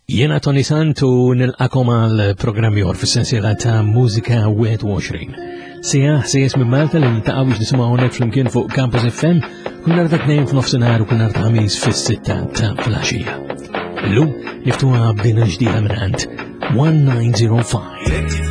Jena Tony Santu nil-akom għal-programmi għor fil-sensiela ta' Mużika 21. Sija minn Malta li ta' biex nisimaw nek fl-imkien fuq Campus FM kull narta 2 f'nofsinhar u kull narta 5 fis-6 ta' fil-għaxija. Illum niftuha b'dina ġdida minn għand 1905.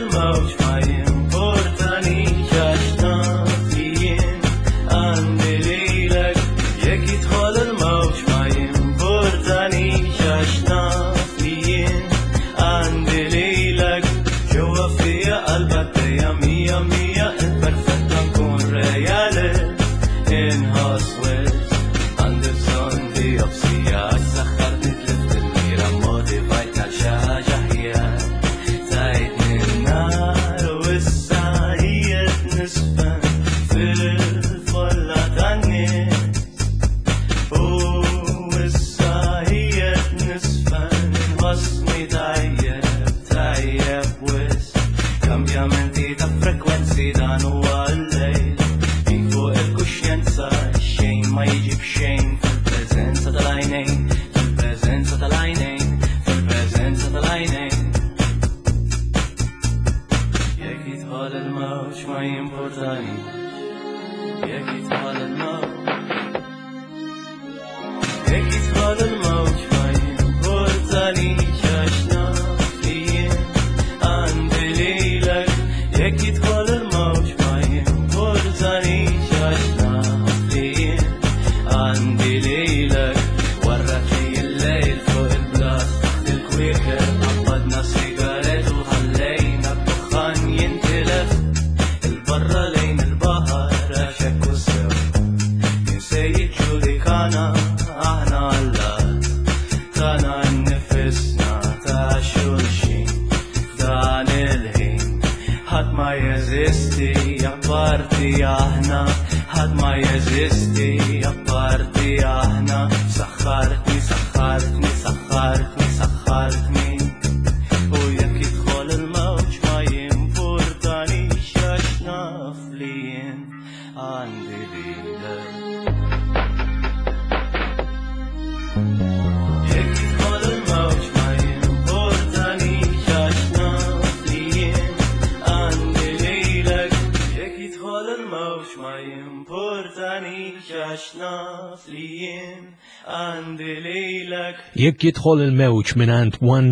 Jekk jidħol il-mewġ minant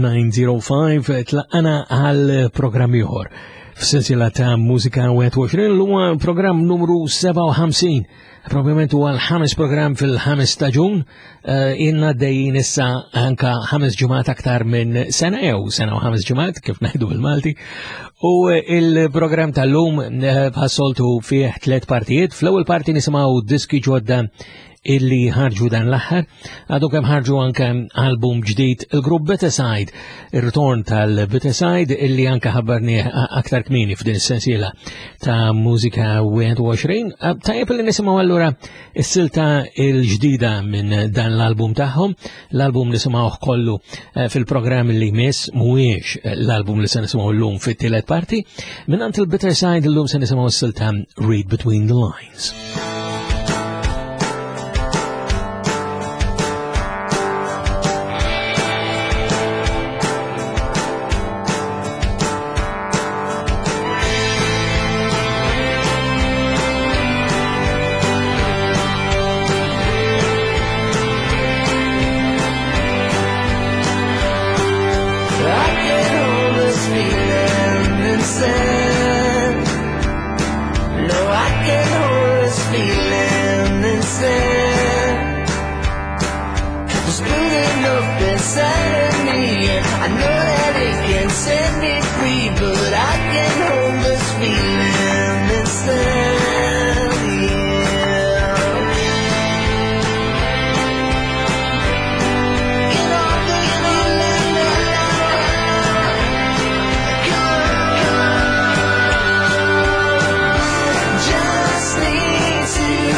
1905 tlaqqana għal programmi oħor f'sensiela ta' Mużika 21 l-huwa programm numru 57. Probablement huwa l-5 programm fil-5 staġun inna dejjin issa anka 5 ġimgħat aktar minn sena jew sena u 5 ġimgħat kif ngħidu bil-Malti. U il-programm tal-lum bħassoltu fih 3 partijiet. Fl-ewwel parti nisimgħu diski ġodda illi ħarġu dan l-aħħar, għadu kem ħarġu anke album ġdid il-grupp Betaside, il-ritorn tal-Betaside illi anke ħabbarni aktar kmini f'din is-sensiela ta' Mużika 21. Tajjeb li nisimgħu allura is-silta il-ġdida minn dan l-album tagħhom, l-album li nisimgħuh kollu fil-programm li jmiss mhuwiex l-album li se nisimgħu llum fit-tielet parti, minnant il-Betaside llum se nisimgħu s-silta Read Between the Lines.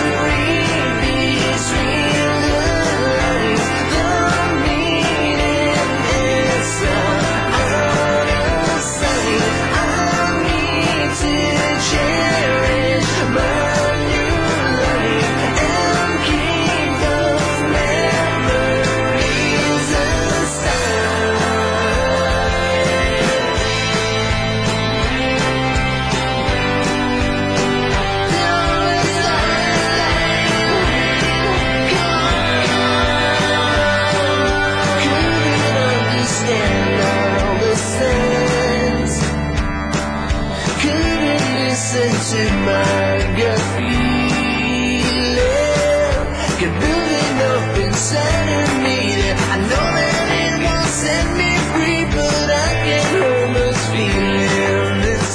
Don't need it. in my gut feeling, get building up inside of me. I know that it won't set me free, but I can't hold this feeling that's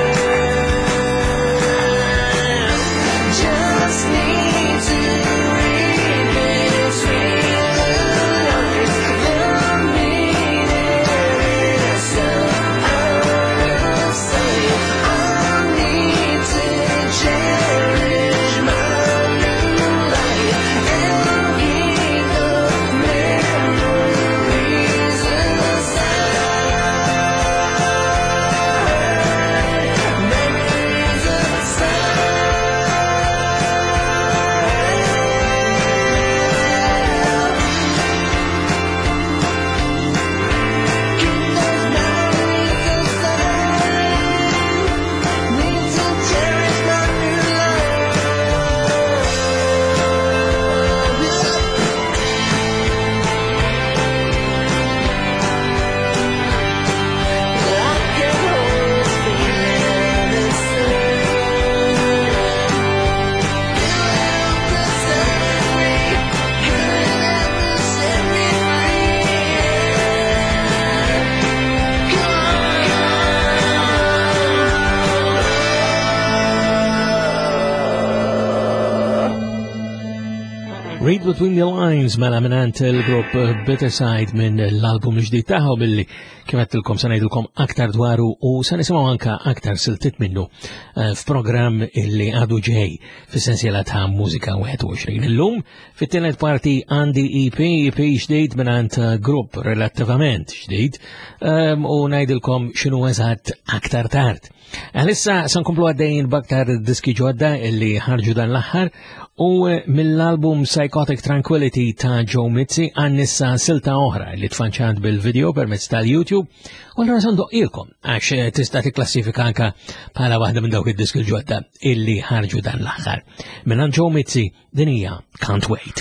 there. Just need to read between the lines, the meaning is some out of sight. I need to cherish my new life and keep the memories aside. Memories Read Between the Lines mela minant il-grupp Bitterside minn l-album ġdid taħu billi kiemettilkom sanajdilkom aktar dwaru u sanisimaw anka aktar siltit minnu f'programm illi għadu ġej fis-sensiela ta' Mużika 21. Illum fit-tielet parti għandi EP ġdid minant grupp relattivament ġdid u najdilkom xinu eżatt aktar tard. Għalissa sankomplu għaddejn baktar diski ġodda illi ħarġu dan l-aħħar u mill-album Psychotic Tranquility ta' Joe Mizzi għannissa silta oħra li tfanċant bil-video permezz tal-YouTube u l-għura sandoq ilkom għax tista' tikklassifika anka bħala waħda minn dawk id-diski ġodda illi ħarġu dan l-aħħar. Minn Joe Mizzi din hija Can't Wait.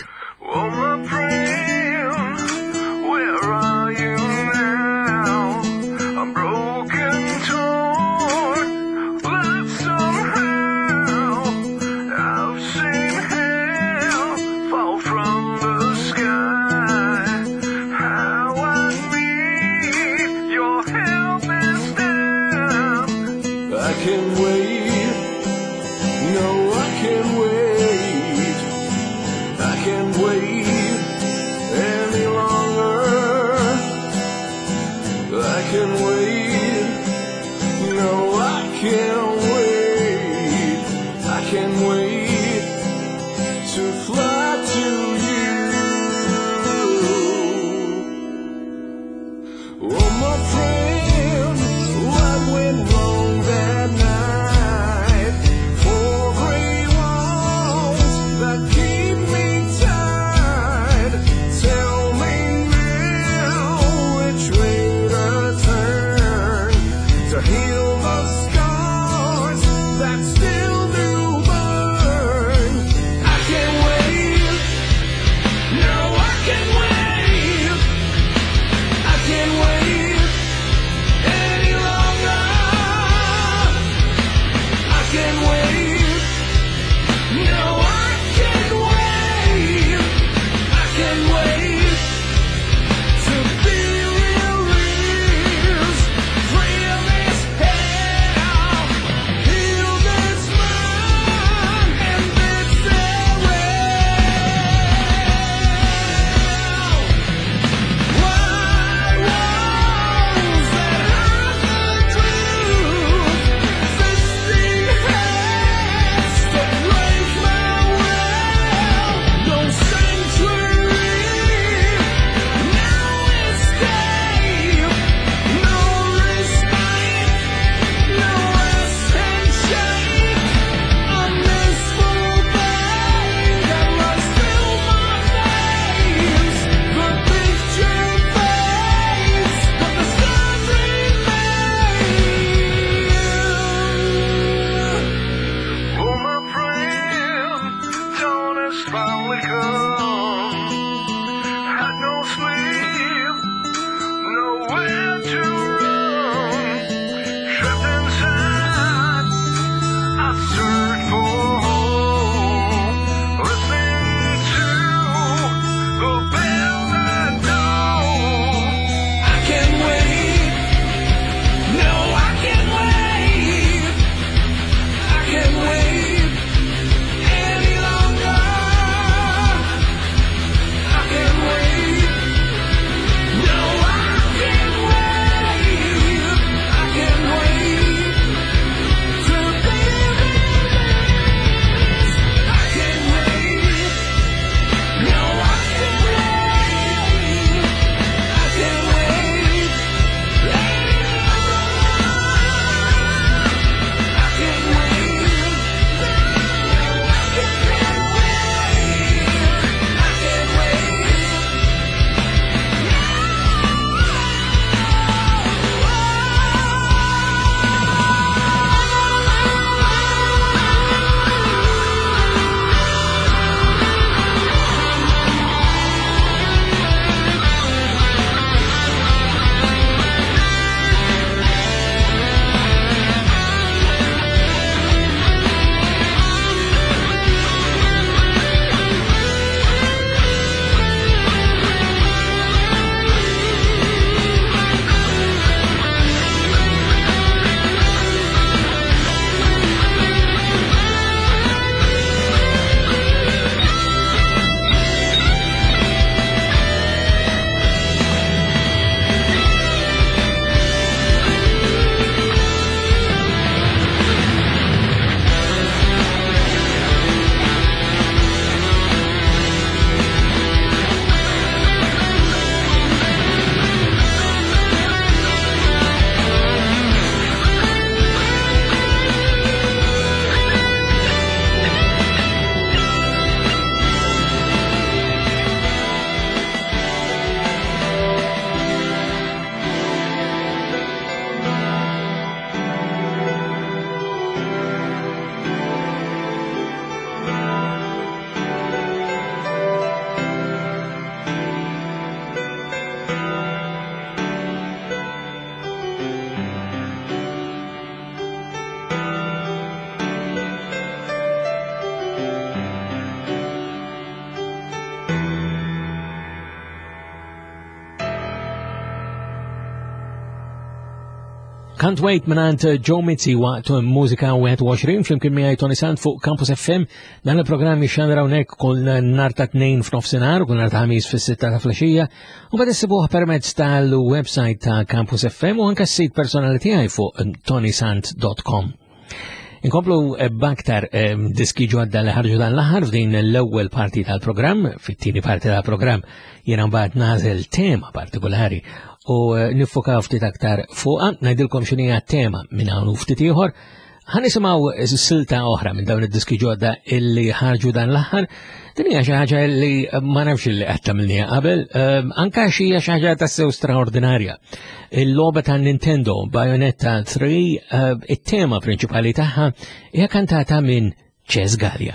Can't Wait minant Joe Mizzi waqt Mużika 21 flimkien miegħi Tony Sant fuq Campus FM. Dan il-programm jixxandra hawnhekk kull nhar ta' tnejn f'nofsinhar u kull nhar ta' ħamis fis-sitta ta' filgħaxija u bad issibuh permezz tal-website ta' Campus FM u anke s-sit personali tiegħi fuq tonysant.com. Inkomplu baktar diski ġodda li ħarġu dan l-aħħar f'din l-ewwel parti tal-programm, fit-tieni parti tal-programm jiena mbagħad nażel tema partikolari u nifokaw ftit aktar fuqa, ngħidilkom x'inhija tema minn hawn u ftit ieħor. Ħanisimgħu silta oħra minn dawn id-diski ġodda illi ħarġu dan l-aħħar. Din hija xi ħaġa li ma nafx illi qed tagħmilniha qabel, anke xi hija xi ħaġa tassew straordinarja. Il-logħba ta' Nintendo Bayonetta 3, it-tema prinċipali tagħha hija kantata minn Ches Gallia.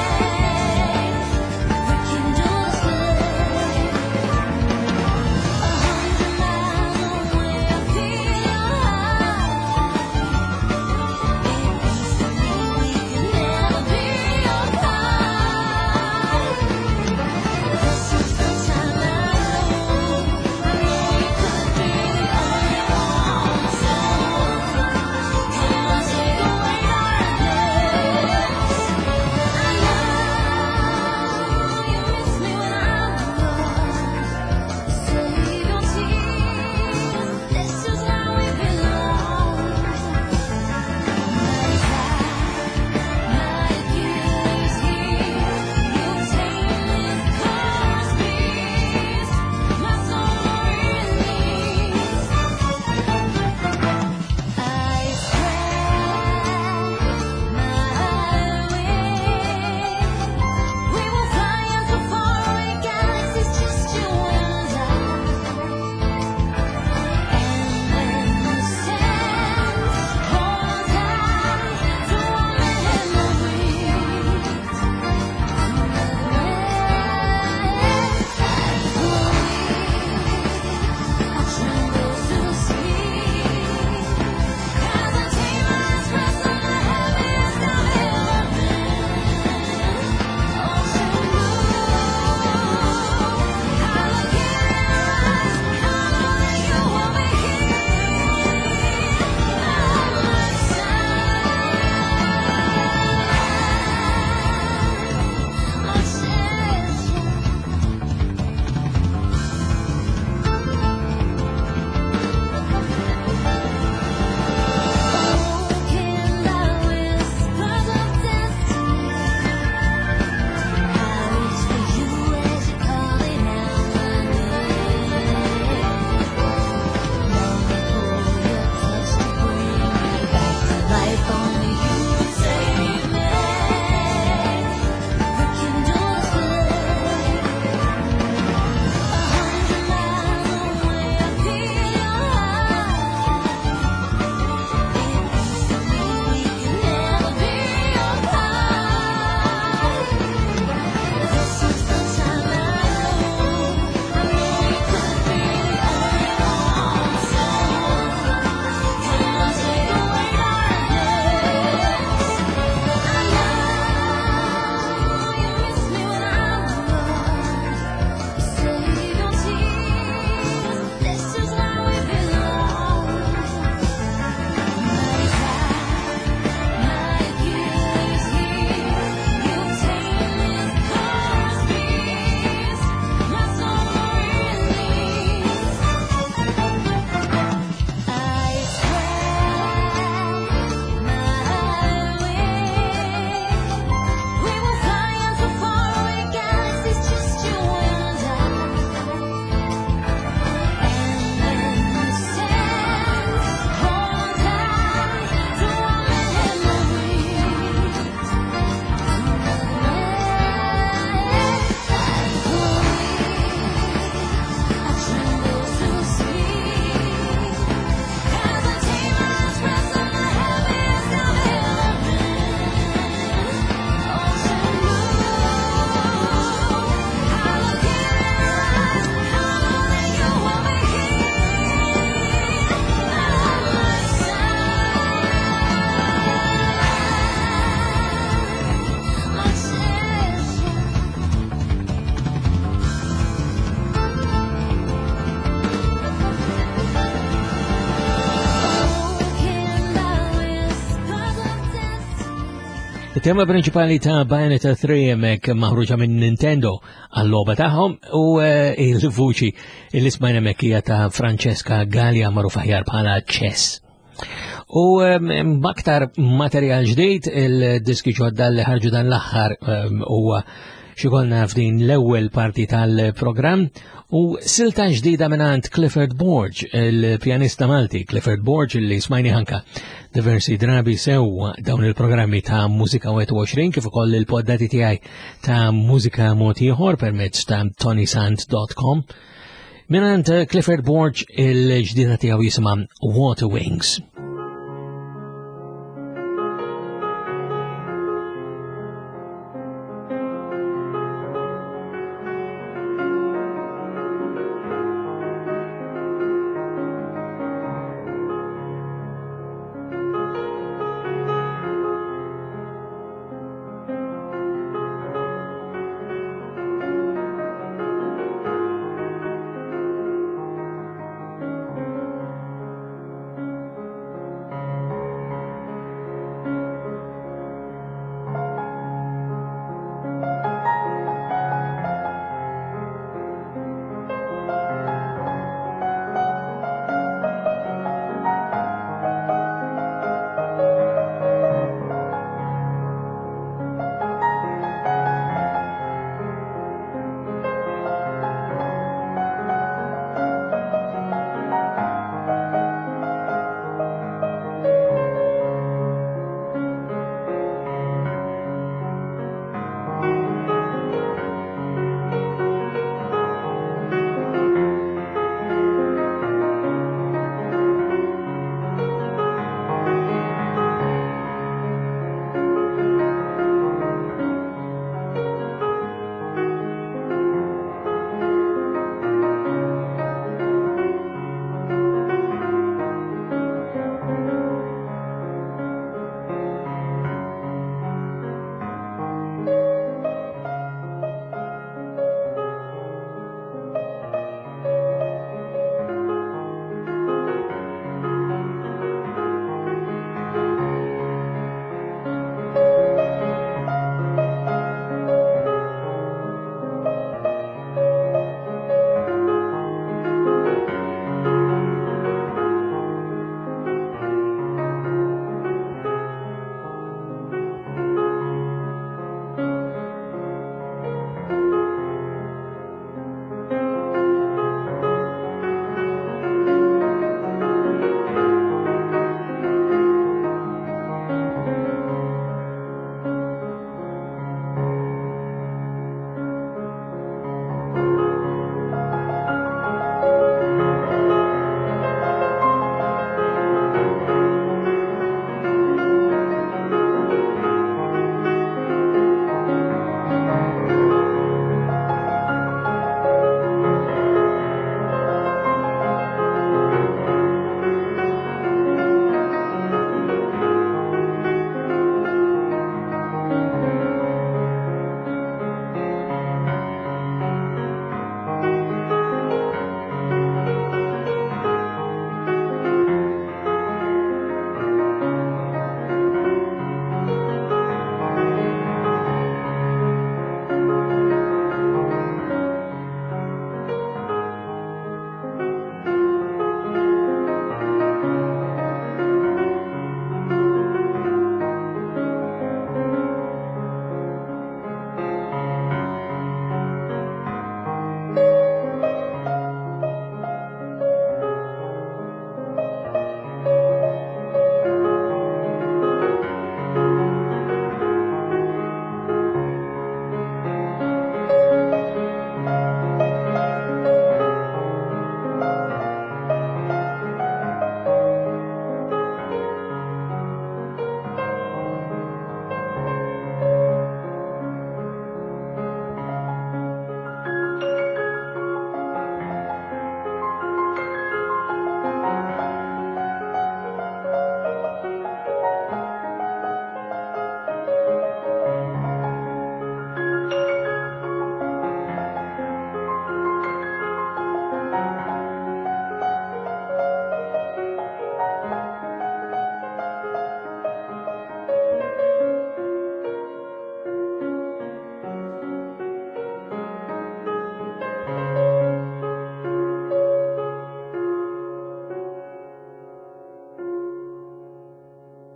I Il-tema prinċipali ta' Bayonetta 3 hemmhekk maħruġa minn Nintendo għall-logħba tagħhom u il-vuċi il-ismajna hemmhekk hija ta' Francesca Gallia magħrufa aħjar bħala Chess. U baktar materjal ġdejt il-diski ġodda li ħarġu dan l-aħħar huwa xikolna f'din l-ewwel parti tal-programm u silta ġdida minant Clifford Borge, il-pjanista Malti Clifford Borge li smajni ħanka diversi drabi sew dawn il-programmi ta' Mużika 21 kif ukoll il-poddati tiegħi ta' Mużika mod ieħor permezz ta' tonysant.com. Minant Clifford Borge il-ġdida tiegħu jisimha Water Wings.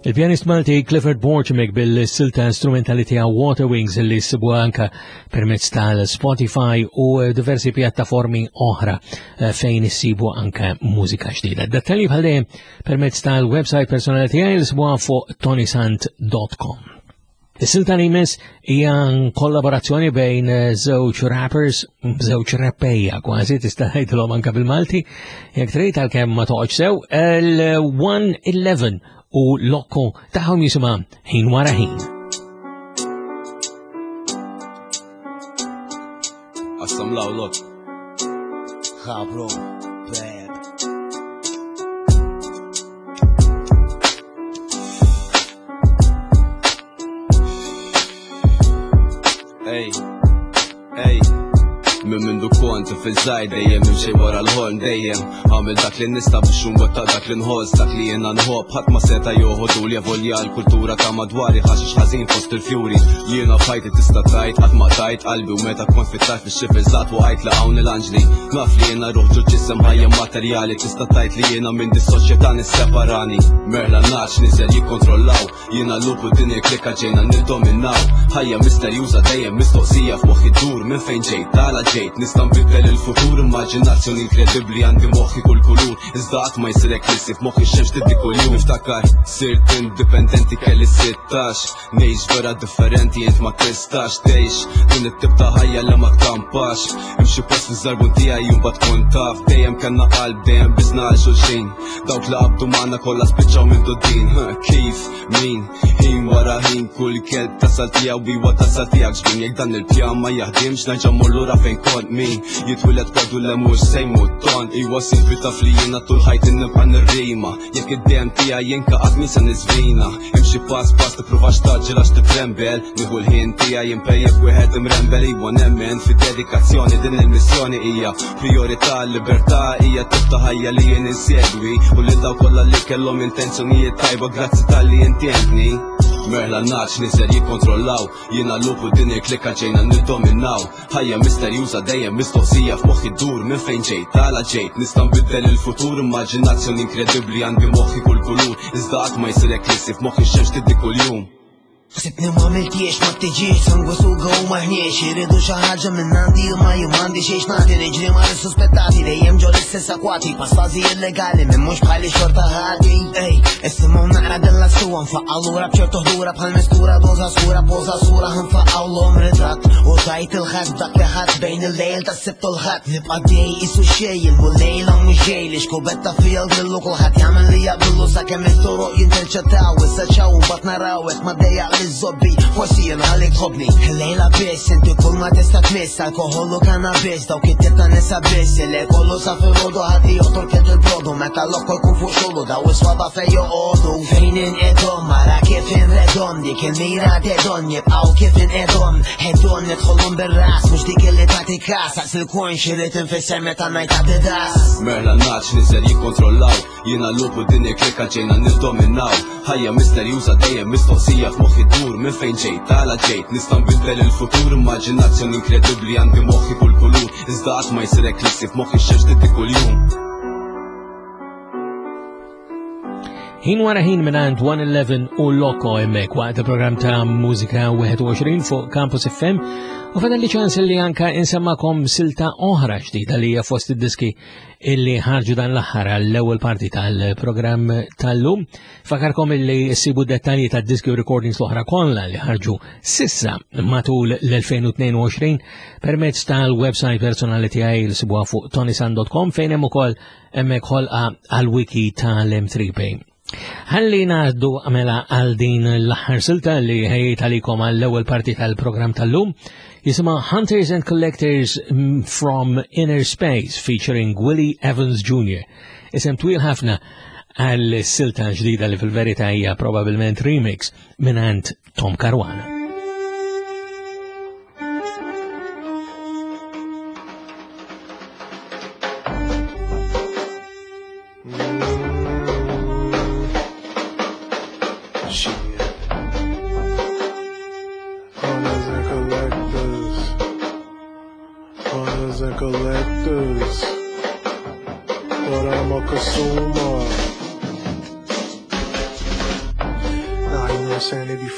Il-pjanist Malti Clifford Borchmek bil-silta strumentali tiegħu Waterwings li sibuha anka permezz tal-Spotify u diversi pjattaformi oħra fejn issibu anka mużika ġdida. Dettali bħal dejjem permezz tal-website personali tiegħi li sibuha fuq tonysant.com. Is-silta li jmiss hija kollaborazzjoni bejn żewġ rappers, żewġ rappejja kważi tista' tgħidilhom anke bil-Malti, jekk trid għalkemm ma toqgħodx sew, il-111 u Lokko tagħhom jisimha Ħin wara ħin. Assam law lot. Ha bro, bad. Ej, mindu konti fil-żaj dejjem imxej wara l-ħolm dejjem għamil dak li nista biex unwettaq dak li nħoss dak li jena nħobb ħadd ma seta joħodu li javolja l-kultura ta' madwari ħaxix ħażin fost il-fjuri jiena fajti tista' tajt qatt ma tajt qalbi u meta kont fit-tajt fix-xifel żgħat waqgħid laqgħu l-anġli naf li jiena ruħ ġu ġisem ħajja materjali tista' tajt li jiena minn dis-soċjetà nisseparani merla naċ niżel jikkontrollaw jiena lupu din il-klikka ġejna niddominaw ħajja misterjuża dejjem mistoqsija f'moħħi dur minn fejn ġejt tala ġejt nista' nbiddel il-futur immaġinazzjoni inkredibbli għandi moħħi kull kulur iżda qatt ma jsir hekk li f'moħħi x-xemx tiddi kuljum niftakar sirt indipendenti kelli 16 ngħix vera differenti int ma tistax tgħix din it-tip ta' ħajja li ma tkampax imxi post iż-żarbun tiegħi jumbat tkun taf dejjem kellna qalb dejjem biżna għal xulxin dawk li qabdu magħna kollha spiċċaw minn duddin kif min ħin wara ħin kull kelb tasal tiegħu biwa tasal tiegħek x'bin jekk dan il-pjan ma jaħdimx nerġa' mmur lura fejn kont min jitwilet badu l-mux sejmu ton iwa simpi taf li jiena tul ħajti nibqa' nirrima jekk id-dem tiegħi jinqaqad min se niżvina imxi pass pass tippruvax taġġel għax titrembel nieħu l-ħin tiegħi impejjeb wieħed imrembel iwa nemmen fid-dedikazzjoni din il-missjoni hija priorità l-libertà hija tip ta' ħajja li jien insegwi u li daw kollha li kellhom intenzjonijiet tajba grazzi tal-li intientni merla naċ niser jikkontrollaw jiena lupu din il-klikka ġejna niddominaw ħajja misterjuża dejjem mistoqsija f'moħħi dur minn fejn ġejt tala ġejt nista' nbiddel il-futur immaġinazzjoni inkredibbli għandi moħħi kull kulur iżda qatt ma jsir hekk li f'moħħi x-xemx tiddi kuljum Sibni ma miltiex ma t-tiġiex sangu suga u maħniex Iridu xaħġa minn għandi ma jimandi xiex nati Neġri ma l-suspettati dejjem ġo l-istess akwati Passazi illegali minn mux bħali xorta ħati Ej, issimaw naqra della suwa nfaqqalura bċertu ħdura bħal mistura doza sura poza sura nfaqqaw l-om ritrat U tajt il-ħat dak li ħat bejn il-lejl ta' sibtu l-ħat Nibqa dej isu xej il-mullejl għom mġej li xkubetta fija l-grillu kullħat Jamen li jabdullu sa' kemm il-turuq jintelċataw Issa ċaw bat narawek ma dejja Zobbi, forsi jena għalik tħobni Lejla biss, inti kull ma tista tmiss Alkoholu kannabis, daw kittiet ta' nisa biss Ile kollu sa' fil-rodu ħati joħtor kent il-brodu Meta l-okkol kun fuq xullu, daw iswaba fej joqodu Fejn in-edom, mara kif in-redom Dik il-mira dedon, jibqaw kif in-edom Hedon nidħolhom bil-ras, mux dik illi tati kas Għas il-korn xirrit infisser meta najt għati das merla naċ niser jikkontrollaw jiena lupu din il-klikka ġejna niddominaw ħajja misterjuża dejjem mistoqsija f'moħħi dur minn fejn ġejt tala ġejt nista' nbiddel il-futur immaġinazzjoni inkredibbli għandi moħħi kull kulur iżda qatt ma jsir hekk li f'moħħi x-xemx tiddi kuljum Ħin wara ħin minant 111 u Lokko hemmhekk waqt il-programm ta' Mużika 21 fuq Campus FM u fadalli ċans li anka insemmakom silta oħra ġdida li hija fost id-diski illi ħarġu dan l-aħħar l-ewwel parti tal-programm tal-lum. Fakarkom illi ssibu dettalji tad-diski u recordings l-oħra kollha li ħarġu sissa matul l-2022 permezz tal-website personali tiegħi li sibuha fuq tonysant.com fejn hemm ukoll hemmhekk ħolqa għall-wiki tal-M3P. Ħalli naħdu għamela għal din l-aħħar silta li ħejjit għalikom għall-ewwel parti tal-programm tal-lum jisima Hunters and Collectors from Inner Space featuring Willie Evans Jr. Isem twil ħafna għal-silta ġdida li fil-verità hija probabilment remix minant Tom Caruana. And collectors, but I'm a consumer.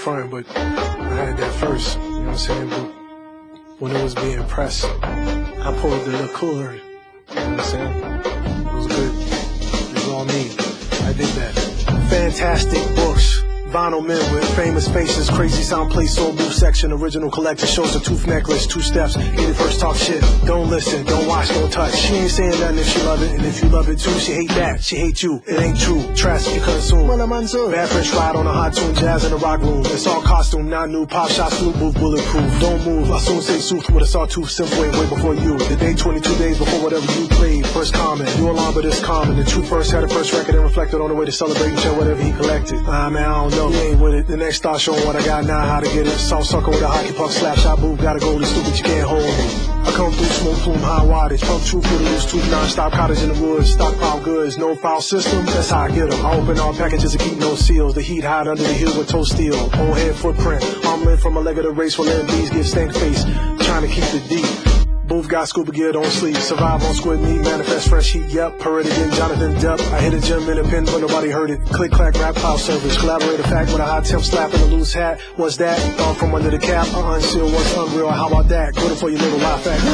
front, but I had that first, you know what I'm saying? But when it was being pressed, I pulled it a little cooler, you know what I'm saying? It was good. It was all me. I did that. Fantastic books. Vinyl men with famous faces, crazy sound play, soul booth section, original collector shows a tooth necklace, 2 steps, 81st talk shit, don't listen, don't watch, don't touch, she ain't saying nothing if she love it, and if you love it too, she hate that, she hate you, it ain't true, trash you consume, bad French ride on a hot tune, jazz in the rock room, it's all costume, not new, pop shots, flute booth, bulletproof, don't move, I soon say soup with a sawtooth, simple way before you, the day 22 days before whatever you played, first comment, you alarm but it's common, the true first had a first record and reflected on the way to celebrate and share whatever he collected, man, I don't know. He ain't with it. The next star showing what I got now, how to get it. Soft sucker with a hockey puck, slap shot move. Gotta go to stupid, you can't hold me. I come through smoke plume, high wattage. Pump truth with a loose tooth, non-stop cottage in the woods. Stockpile goods, no foul system. That's how I get them. I open all packages and keep no seals. The heat hide under the heel with toe steel. Whole head footprint. Arm length from a leg of the race for letting bees get stank face. Trying to keep it deep. Both got scuba gear, don't sleep. Survive on squid meat, manifest fresh heat. Yep, heard it again, Jonathan Depp. I hit a gem in a pin, but nobody heard it. Click, clack, rap, cloud service. Collaborate a fact with a hot temp slap and a loose hat. What's that? Thought from under the cap. Unsealed, what's unreal? How about that? Good for your little laugh at.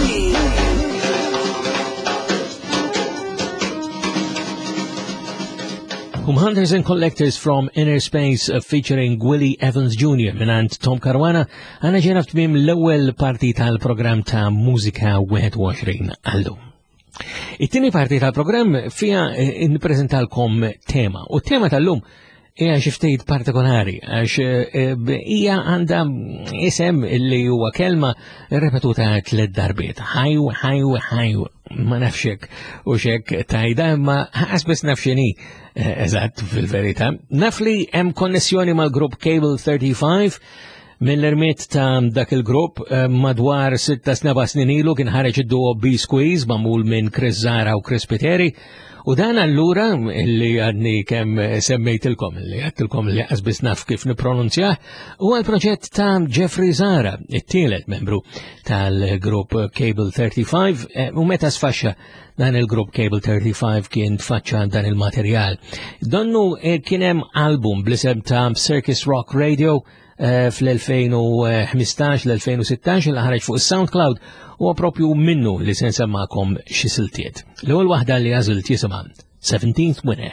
Hunters and Collectors from Inner Space featuring Willie Evans Jr. minant Tom Caruana għana ġenaf tmim l-ewwel parti tal-program ta' Mużika 21 għallum. It-tieni parti tal-program fija nippreżentalkom tema u t-tema tal-lum hija xi ftit partikolari għax hija għandha isem li huwa kelma repetuta 3 darbiet. Ħajw ma nafxek u xek tajda ma ħasbis nafxeni eżatt fil-verità. Naf li hemm konnessjoni mal-grupp Cable 35 mill-ermiet ta' dak il-grupp madwar 6-7 snin ilu kien ħareġ id-duo B-Squeeze mamul minn Chris Zara u Chris Peteri. U dan allura li għadni kem semmejtilkom, li għattilkom li għazbis naf kif nipronunzjah, u għal-proġett ta' Jeffrey Zara, it-tielet membru tal-grupp Cable 35, u meta sfaxxa dan il-grupp Cable 35 kien tfaċċa dan il-materjal. Donnu kienem album blisem ta' Circus Rock Radio fl-2015 l-2016 li ħareġ fuq SoundCloud u propju minnu li se nsemmakom xi siltiet. L-ewwel waħda li għażilt jisimha 17th Winner.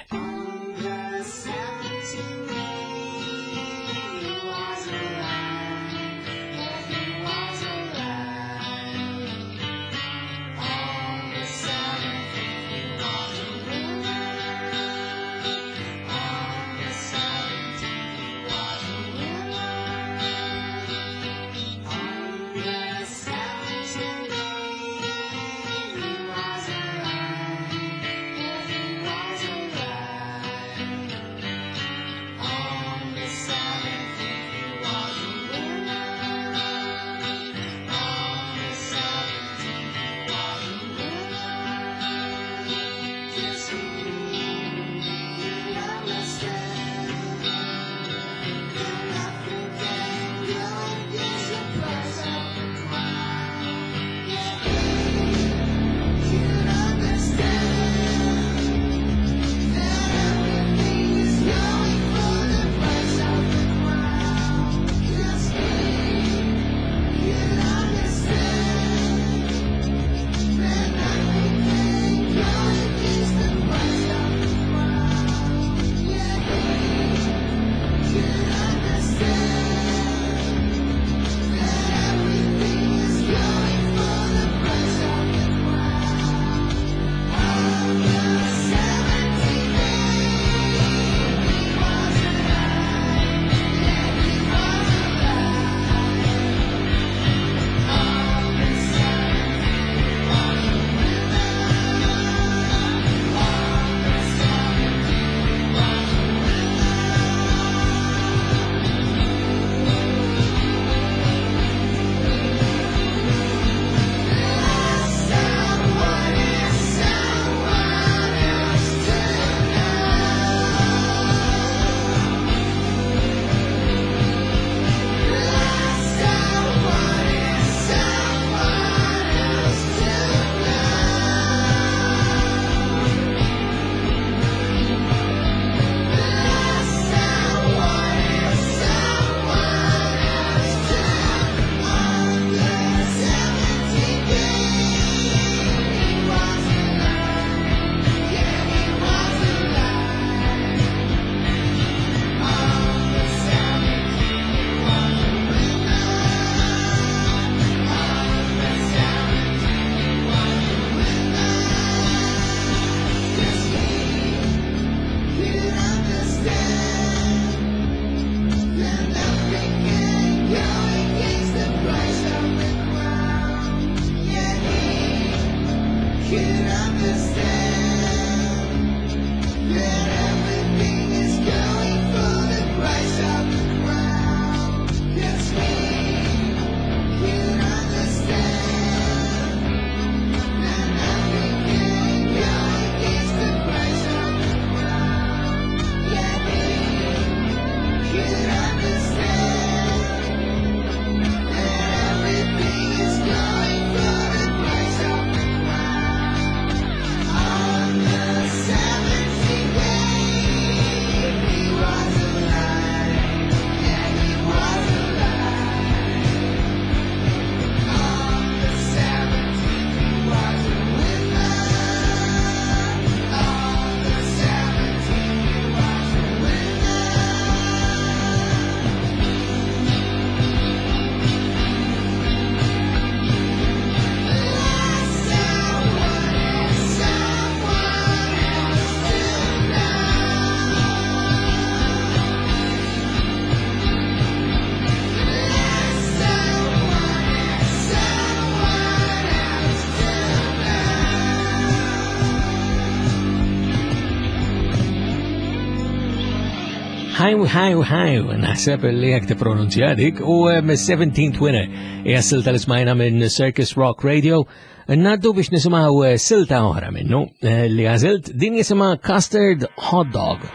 Haju, naħseb li jek t-pronunzjadik, u 17th Winner, jassilta l-ismajna minn Circus Rock Radio, naddu biex nisimaw silta oħra minnu, li għazilt din jisima Custard Hot Dog.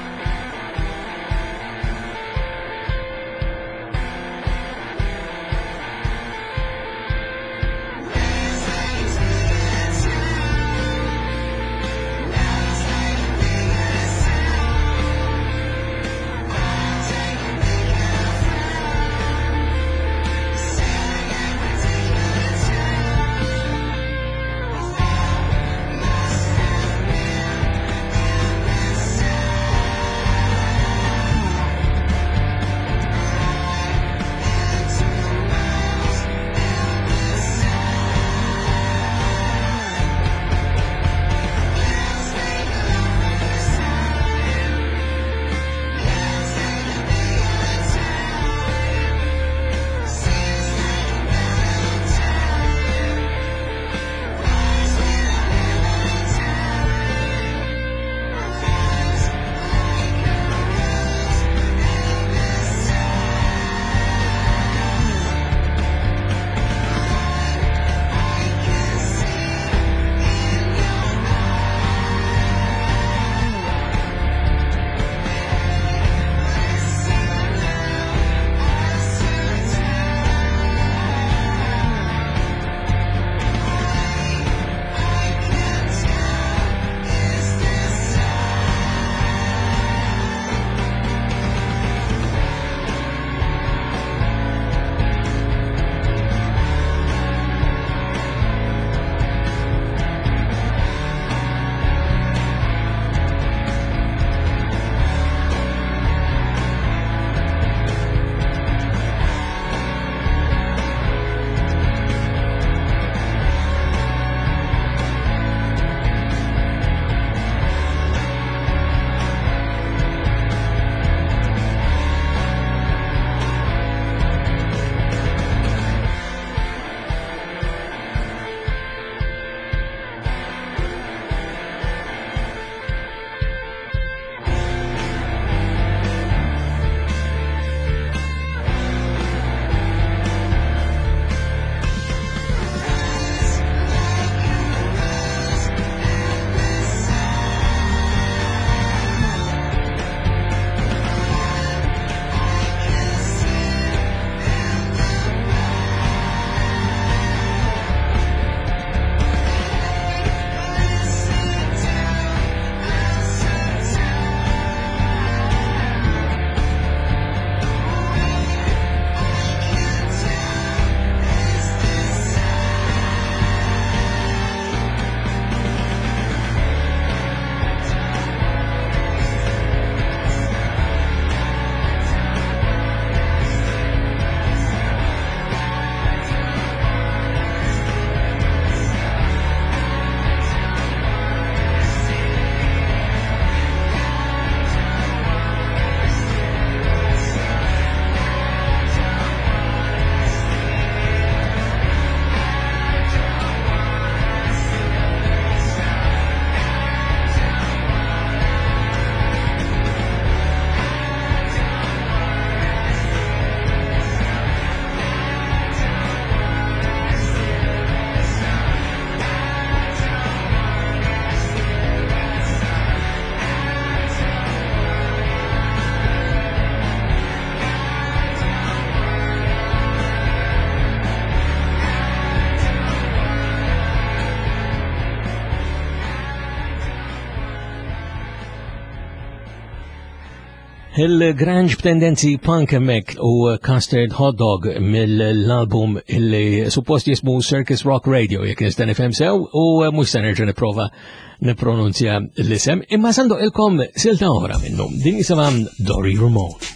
Il-Grange b'tendenzi punk emmek u Custard Hot Dog mill-album illi suppost jismu Circus Rock Radio, jek nistan ifem sew, u mux se nerġa' nipprova nipronunzja l-isem, imma sandu ilkom silta oħra minnu, din jisimha Dory Ramone.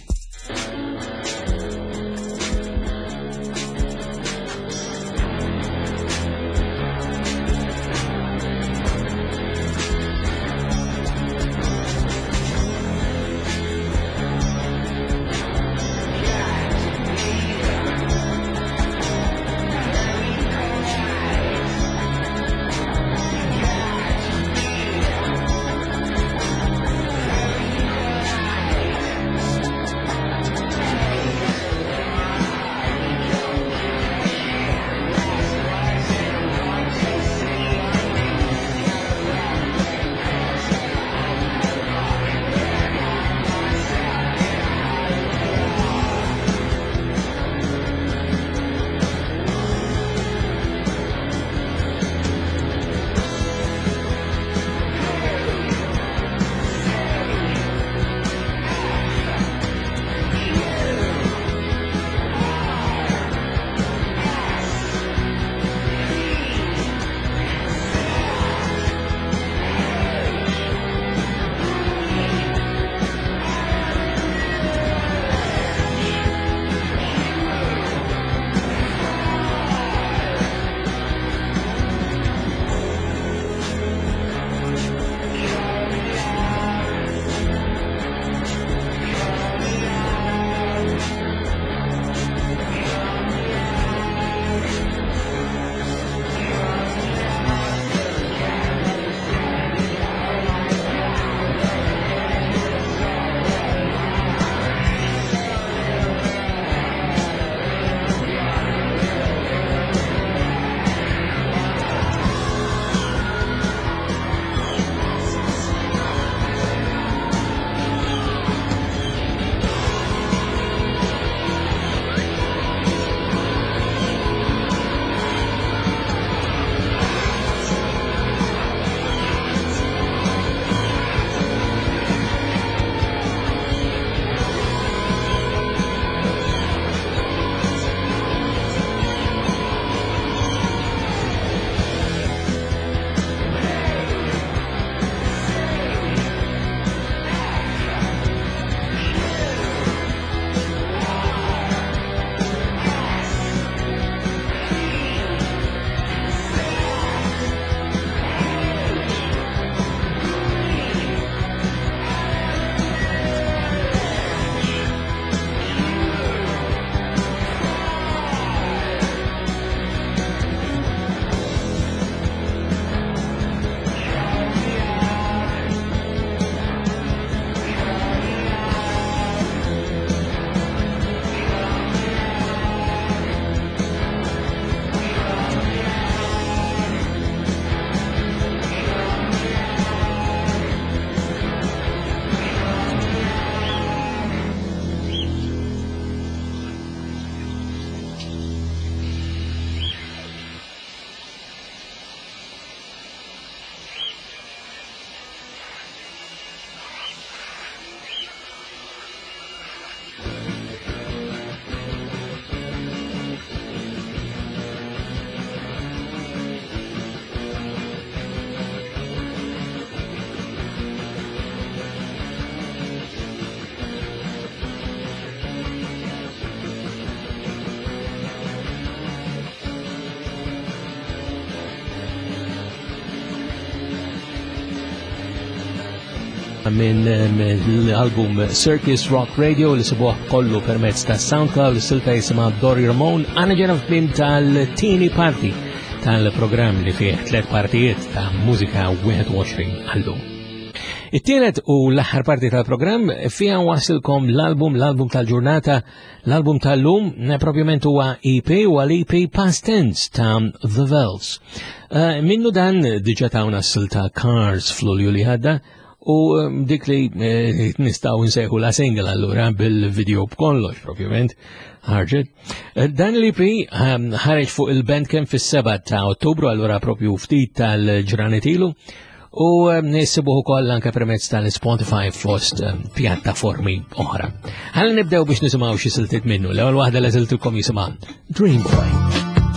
minn l-album Circus Rock Radio li sibuħ kollu permezz ta' SoundCloud li silta jisima Dori Ramon. Għana ġena f'bim tal-tini parti tal-program li fih 3 partijiet ta' mużika 21 għallum. It-tielet u l-aħħar parti tal-programm fija wasilkom l-album tal-ġurnata, l-album tal-lum, propjament huwa EP u għal-EP Past Tense ta' The Velds. Minnu dan diġa tawna s-silta Cars fl-Ulju li ħadda u dik li nistaw nsejħu la single allura bil-video b'kollox propjament ħarġet. Dan l-EP ħareġ fuq il-Bandcamp fis-7 ta' Ottubru allura propju ftit tal-ġranetilu u nissibuħu koll anke permezz tal-Spotify fost pjattaformi oħra. Ħalli nibdew biex nisimaw xi siltiet minnu. L-ewwel waħda li siltilkom jisimha Dream Boy.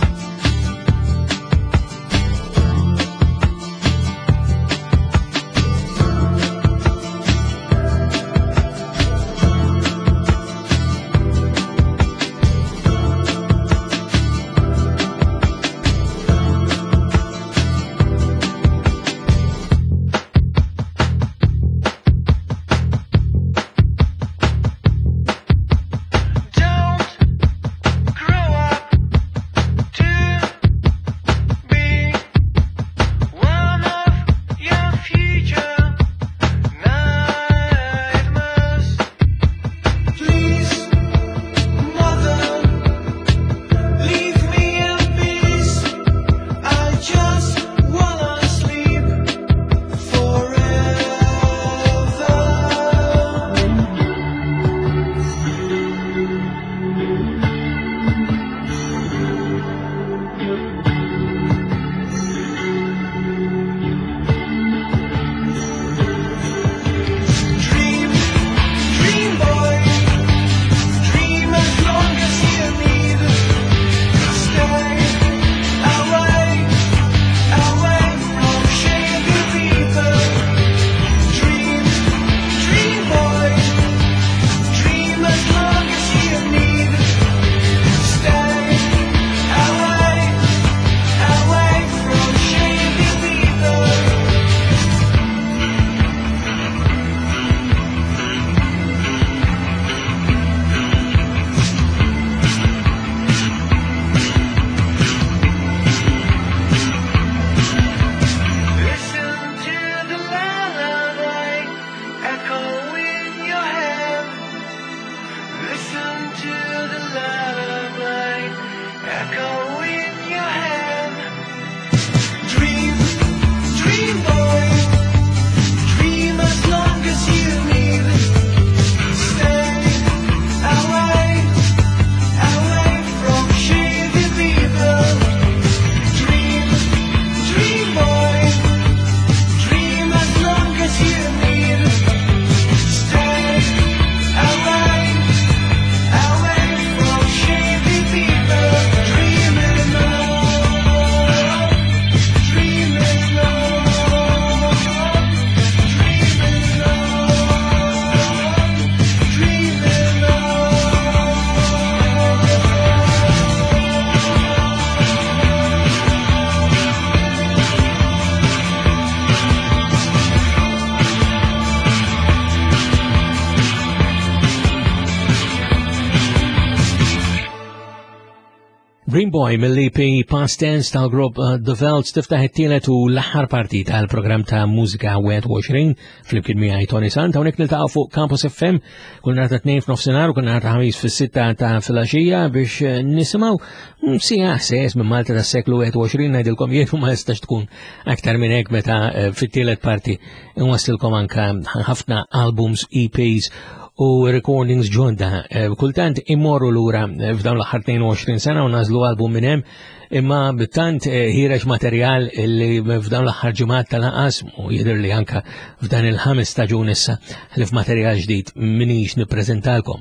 Dream Boy mill-EP Past Tense tal-grupp The Velds tiftaħ it-tielet u l-aħħar parti tal-programm ta' Mużika 21 fl-imkien miegħi Tony Sant hawnhekk niltaqgħu fuq Campus FM kull nhar ta' tnejn f'nofsinhar u kull nhar ta' ħamis fis-sitta ta' filgħaxija biex nisimgħu sija ħsejs minn Malta tas-seklu 21 ngħidilkom jien ma jistax tkun aktar minn hekk meta fit-tielet parti nwassilkom anke ħafna albums, EPs u recordings ġodda. Kultant immorru lura f'dawn l-aħħar 22 sena u nażlu album minn hemm, imma b'tant ħireġ materjal li f'dawn l-aħħar ġimgħat tal-anqas u jidher li anke f'dan il-5 staġun issa li f'materjal ġdid minix nippreżentalkom.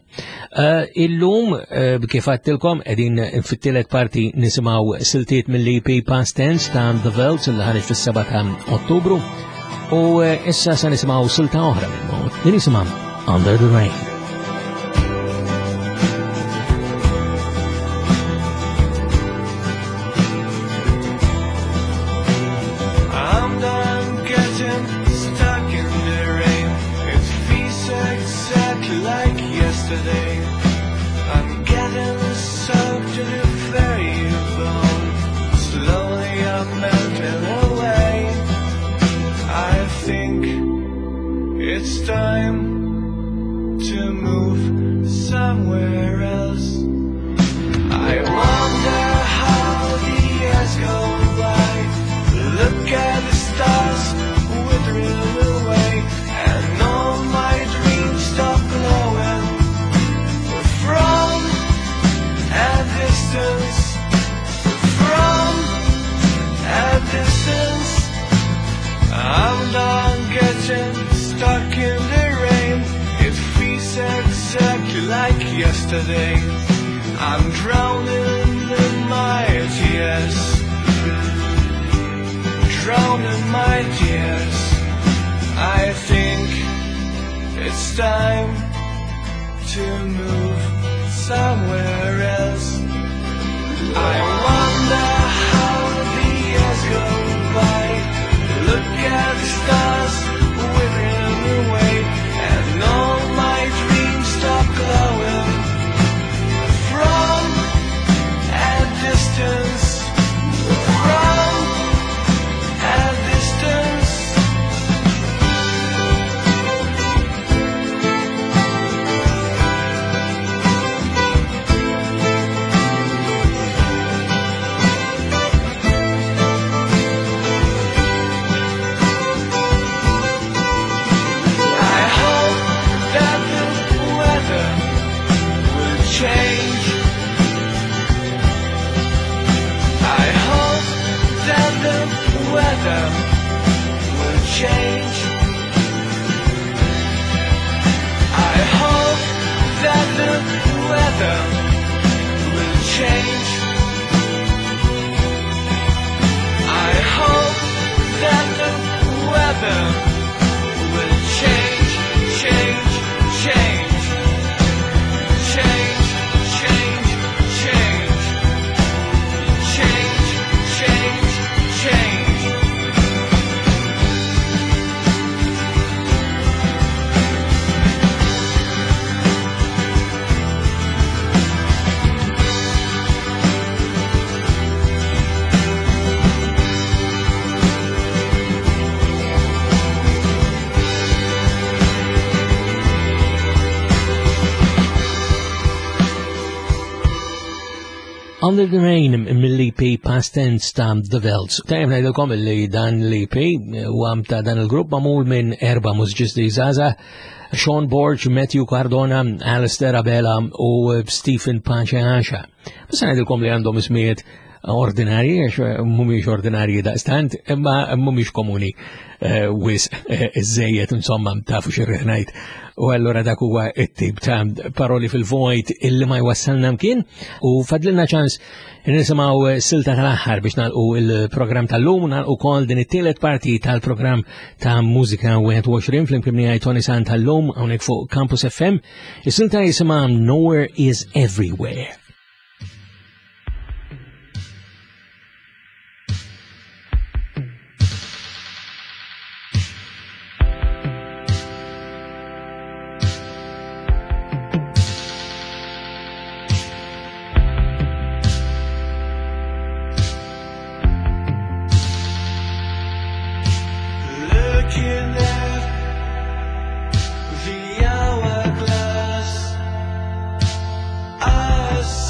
Illum kif għattilkom qegħdin fit-tielet parti nisimgħu siltiet mill-EP Past Tense ta' The Velds li ħareġ fis-7 ta' Ottubru u issa se nisimgħu silta oħra mill-mod li nisimgħu Under the Rain. I'm done getting stuck in the rain. yesterday. I'm getting soaked in a very bone. Slowly I'm melting away. I think it's time to move somewhere else. I wonder how the years go by. Look at the stars withering away, and all my dreams stop glowing. From a distance, from a distance, I'm done getting stuck in the rain. It feels exactly like yesterday. I'm drowning in my tears, drowning my tears. I think it's time to move somewhere else. I wonder how the years go by. Look at the stars withering away, and all my dreams stop glowing. From a distance, from a distance. I hope that the weather will change. I hope that the weather will change. I hope that the weather will change. I hope that the weather will change, change, change, change, change, change, change, change, change. Under the Rain mill-EP Past Tense ta' The Velds. Tajem najdilkom li dan l-EP u għam ta' dan il-grupp mamul minn 4 mużġisti zaza: Sean Borch, Matthew Cardona, Alistair Abela u Stephen Paceasha. Bas najdilkom li għandhom ismijiet ordinarji, għax mumiex ordinarji da' stant, imma mumiex komuni wis iż-żejjed, insomma, tafu xirriħnajt. U allura dak huwa it-tip ta' paroli fil-vojt illi ma jwassalna mkien, u fadlilna ċans nisimgħu silta tal-aħħar biex nagħlqu il-programm tal-lum, nagħlqu kol din it-tielet parti tal-programm ta' Mużika 21 fl-imkien miegħi Tony Sant tal-lum hawnhekk fuq Campus FM. Is-silta jisimha Nowhere is Everywhere. Looking at the hourglass, I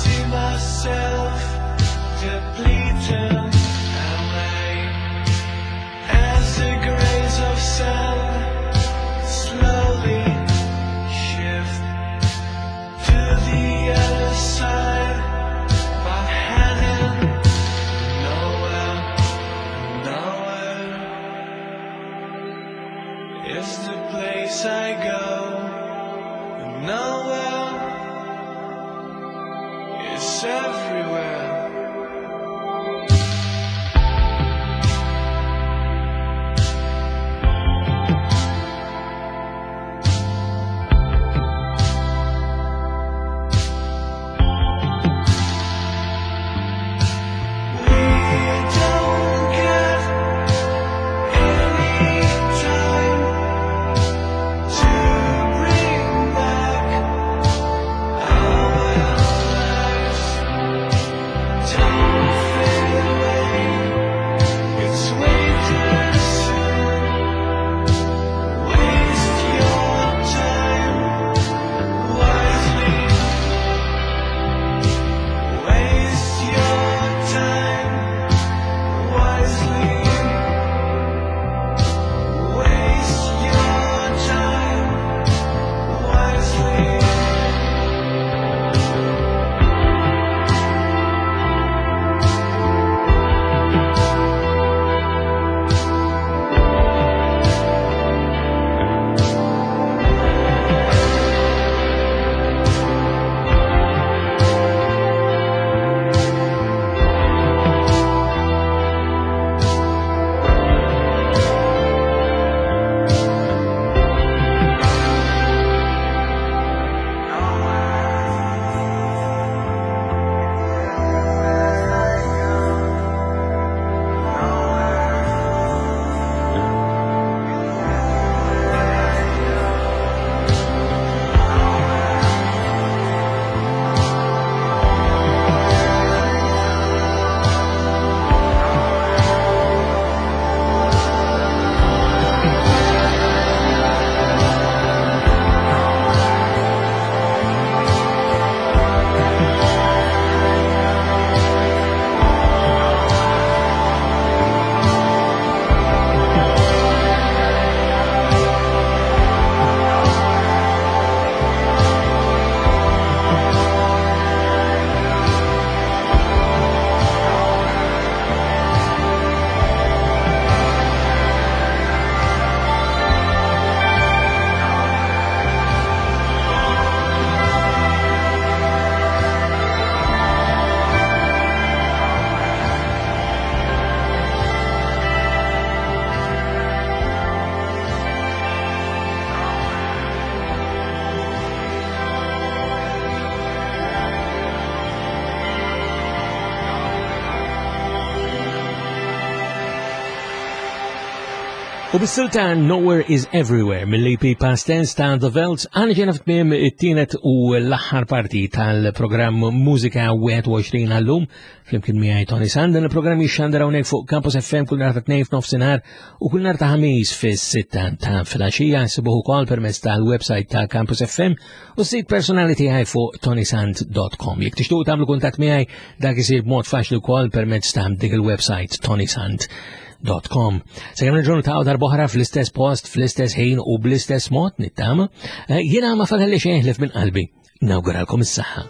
U bis-silta Nowhere is Everywhere mill-EP Past Tense ta' The Velds għana ġena f'tmiem it-tienet u l-aħħar parti tal-programm Mużika 21 għallum flimkien miegħi Tony Sand. Dan il-programm jixxandar hawnhekk fuq Campus FM kull nhar ta' tnejn f'nofsinhar u kull nhar ta' ħamis fis-sitta ta' filgħaxija. Nsibuh ukoll permezz tal-website ta' Campus FM u s-sit personali tiegħi fuq tonysand.com. Jekk tixtiequ tagħmlu kuntatt miegħi dak isir b'mod faċli wkoll permezz ta' dik il-website tonysand.com. Sejjem nirġgħu ta' darbohra fl-istess post, fl-istess ħin u bl-istess mod nittama. Jiena ma fadalli xejn ħlif minn qalbi. Nawguralkom is-saħħa.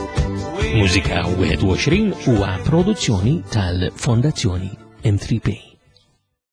Mużika 21 huwa produzzjoni tal-Fondazzjoni M3P.